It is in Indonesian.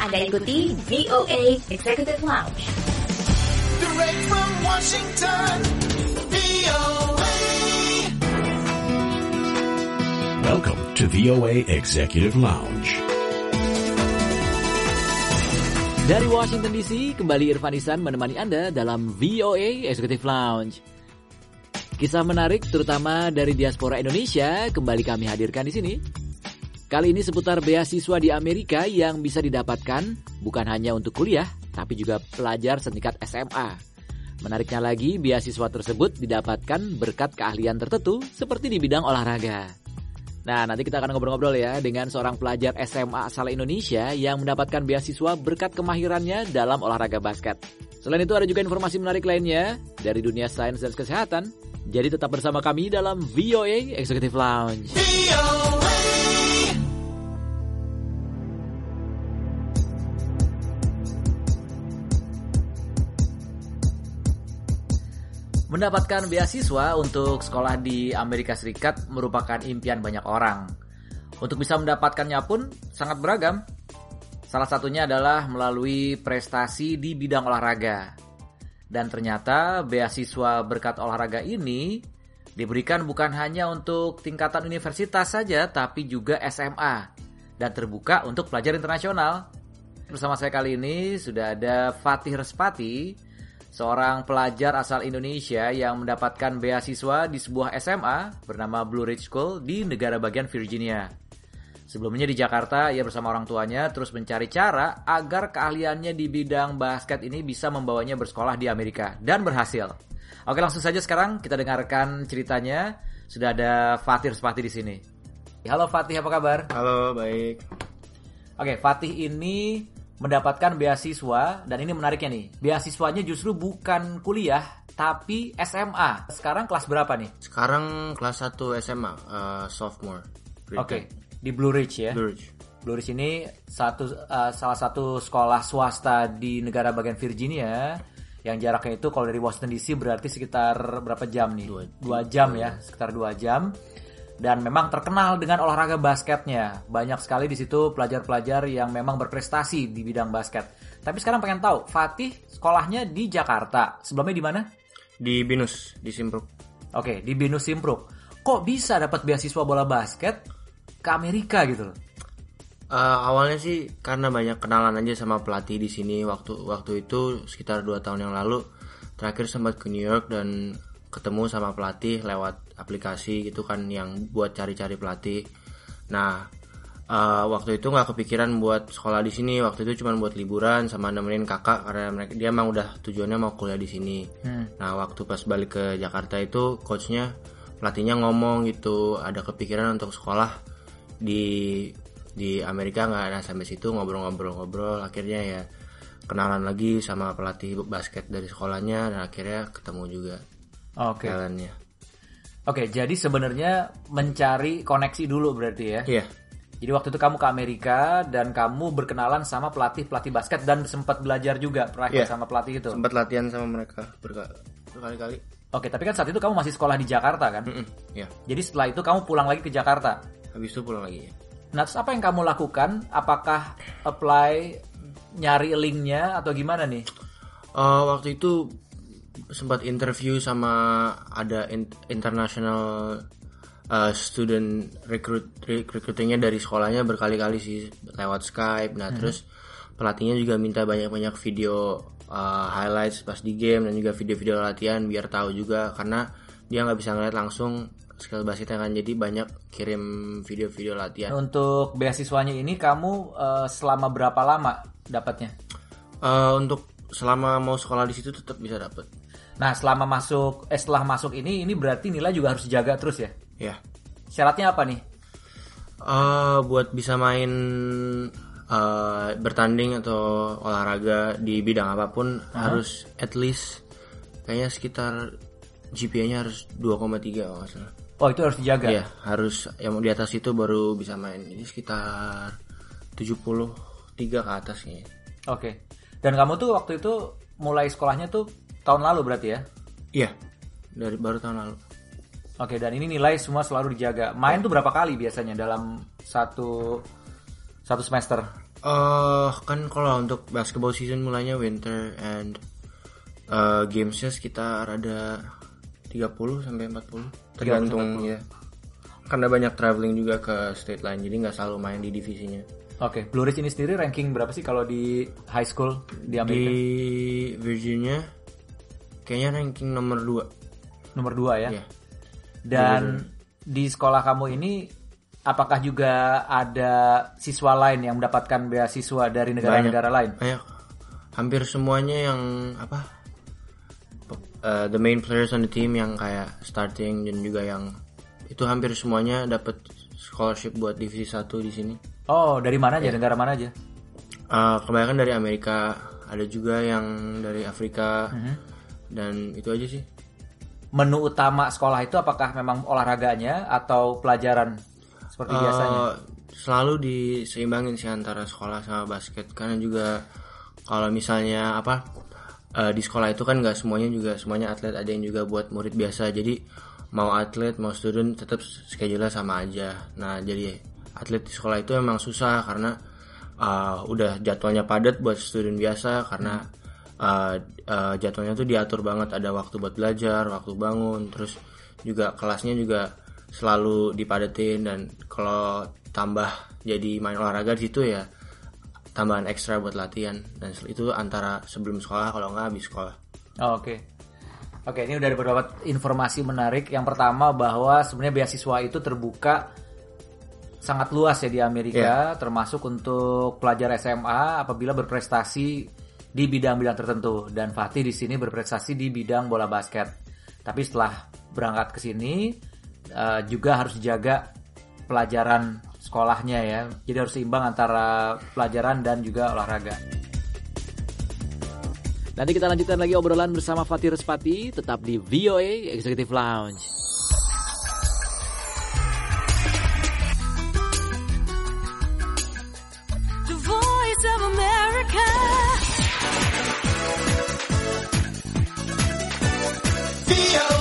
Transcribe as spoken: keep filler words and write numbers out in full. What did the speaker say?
Anda ikuti V O A Executive Lounge. Direct from Washington, V O A. Welcome to V O A Executive Lounge. Dari Washington D C, kembali Irfan Ihsan menemani Anda dalam V O A Executive Lounge. Kisah menarik terutama dari diaspora Indonesia kembali kami hadirkan di sini. Kali ini seputar beasiswa di Amerika yang bisa didapatkan bukan hanya untuk kuliah, tapi juga pelajar setingkat S M A. Menariknya lagi, beasiswa tersebut didapatkan berkat keahlian tertentu seperti di bidang olahraga. Nah, nanti kita akan ngobrol-ngobrol ya dengan seorang pelajar S M A asal Indonesia yang mendapatkan beasiswa berkat kemahirannya dalam olahraga basket. Selain itu ada juga informasi menarik lainnya dari dunia sains dan kesehatan. Jadi tetap bersama kami dalam V O A Executive Lounge. V O A. Mendapatkan beasiswa untuk sekolah di Amerika Serikat merupakan impian banyak orang. Untuk bisa mendapatkannya pun sangat beragam. Salah satunya adalah melalui prestasi di bidang olahraga. Dan ternyata beasiswa berkat olahraga ini diberikan bukan hanya untuk tingkatan universitas saja, tapi juga S M A. Dan terbuka untuk pelajar internasional. Bersama saya kali ini sudah ada Fatih Respati, seorang pelajar asal Indonesia yang mendapatkan beasiswa di sebuah S M A bernama Blue Ridge School di negara bagian Virginia. Sebelumnya di Jakarta, ia bersama orang tuanya terus mencari cara agar keahliannya di bidang basket ini bisa membawanya bersekolah di Amerika. Dan berhasil. Oke, langsung saja sekarang kita dengarkan ceritanya. Sudah ada Fatih Respati di sini. Halo Fatih, apa kabar? Halo, baik. Oke, Fatih ini mendapatkan beasiswa, dan ini menariknya nih, beasiswanya justru bukan kuliah, tapi S M A. Sekarang kelas berapa nih? Sekarang kelas satu S M A, uh, sophomore. Oke, okay. Di Blue Ridge ya? Blue Ridge. Blue Ridge ini satu, uh, salah satu sekolah swasta di negara bagian Virginia, yang jaraknya itu kalau dari Washington D C berarti sekitar berapa jam nih? Dua, dua jam ya, sekitar dua jam. Dan memang terkenal dengan olahraga basketnya. Banyak sekali di situ pelajar-pelajar yang memang berprestasi di bidang basket. Tapi sekarang pengen tahu, Fatih sekolahnya di Jakarta. Sebelumnya di mana? Di Binus, di Simpruk. Oke, di Binus Simpruk. Kok bisa dapat beasiswa bola basket ke Amerika gitu loh? Uh, awalnya sih karena banyak kenalan aja sama pelatih di sini. Waktu waktu itu sekitar dua tahun yang lalu, terakhir sempat ke New York dan ketemu sama pelatih lewat aplikasi gitu kan yang buat cari-cari pelatih. Nah, uh, waktu itu nggak kepikiran buat sekolah di sini. Waktu itu cuma buat liburan sama nemenin kakak karena mereka dia emang udah tujuannya mau kuliah di sini. Hmm. Nah, waktu pas balik ke Jakarta itu coachnya pelatihnya ngomong gitu ada kepikiran untuk sekolah di di Amerika nggak. Nah, sampai situ ngobrol-ngobrol-ngobrol akhirnya ya kenalan lagi sama pelatih basket dari sekolahnya dan akhirnya ketemu juga. Oke. Jalannya. Oke, jadi sebenarnya mencari koneksi dulu berarti ya? Iya. Jadi waktu itu kamu ke Amerika dan kamu berkenalan sama pelatih-pelatih basket dan sempat belajar juga private yeah. sama pelatih itu? Sempat latihan sama mereka berka- berkali-kali. Oke, tapi kan saat itu kamu masih sekolah di Jakarta kan? Iya. Yeah. Jadi setelah itu kamu pulang lagi ke Jakarta? Habis itu pulang lagi ya. Nah, terus apa yang kamu lakukan? Apakah apply, nyari linknya atau gimana nih? Uh, waktu itu sempat interview sama ada in- international uh, student recruit recruitingnya dari sekolahnya berkali-kali sih lewat Skype. Nah hmm. terus pelatihnya juga minta banyak-banyak video uh, highlights pas di game dan juga video-video latihan biar tahu juga karena dia nggak bisa ngeliat langsung skill basketnya kan, jadi banyak kirim video-video latihan. Untuk beasiswanya ini kamu uh, selama berapa lama dapatnya? Uh, untuk selama mau sekolah di situ tetap bisa dapat. Nah, selama masuk eh setelah masuk ini ini berarti nilai juga harus dijaga terus ya? Iya. Syaratnya apa nih? Uh, buat bisa main uh, bertanding atau olahraga di bidang apapun uh-huh. harus at least kayaknya sekitar G P A-nya harus dua koma tiga kalau nggak salah. Oh, itu harus dijaga? Iya, harus yang di atas itu baru bisa main. Ini sekitar tujuh puluh tiga ke atas kayaknya. Oke. Dan kamu tuh waktu itu mulai sekolahnya tuh tahun lalu berarti ya? Iya, dari baru tahun lalu. Oke, dan ini nilai semua selalu dijaga. Main tuh berapa kali biasanya dalam satu satu semester? Uh, kan kalau untuk basketball season mulainya winter and uh, gamesnya sekitar ada tiga puluh sampai empat puluh tergantung ya. Karena banyak traveling juga ke state lain, jadi nggak selalu main di divisinya. Oke, okay. Blue Ridge ini sendiri ranking berapa sih kalau di high school di Amerika? Di Virginia kayaknya ranking nomor dua. Nomor dua ya? Yeah. Dan di sekolah kamu ini apakah juga ada siswa lain yang mendapatkan beasiswa dari negara-negara lain? Banyak. Hampir semuanya yang apa? Uh, the main players on the team yang kayak starting dan juga yang itu hampir semuanya dapat scholarship buat divisi satu di sini. Oh, dari mana aja? Yeah. Negara mana aja? Uh, kebanyakan dari Amerika, ada juga yang dari Afrika. Mm-hmm. Dan itu aja sih. Menu utama sekolah itu apakah memang olahraganya atau pelajaran? Seperti uh, biasanya? Selalu diseimbangin sih antara sekolah sama basket. Karena juga kalau misalnya apa uh, di sekolah itu kan nggak semuanya juga semuanya atlet, ada yang juga buat murid biasa. Jadi mau atlet mau student tetap schedule-nya sama aja. Nah jadi atlet di sekolah itu emang susah karena uh, udah jadwalnya padat buat student biasa karena uh, uh, jadwalnya tuh diatur banget, ada waktu buat belajar, waktu bangun, terus juga kelasnya juga selalu dipadetin dan kalau tambah jadi main olahraga di situ ya tambahan ekstra buat latihan dan itu antara sebelum sekolah kalau nggak habis sekolah. Oh, Oke, okay. Oke okay, ini udah ada beberapa informasi menarik. Yang pertama bahwa sebenarnya beasiswa itu terbuka sangat luas ya di Amerika, yeah. Termasuk untuk pelajar S M A apabila berprestasi di bidang-bidang tertentu dan Fatih di sini berprestasi di bidang bola basket. Tapi setelah berangkat ke sini Uh, juga harus dijaga pelajaran sekolahnya ya. Jadi harus seimbang antara pelajaran dan juga olahraga. Nanti kita lanjutkan lagi obrolan bersama Fatih Respati tetap di V O A Executive Lounge. The Voice of America. V O A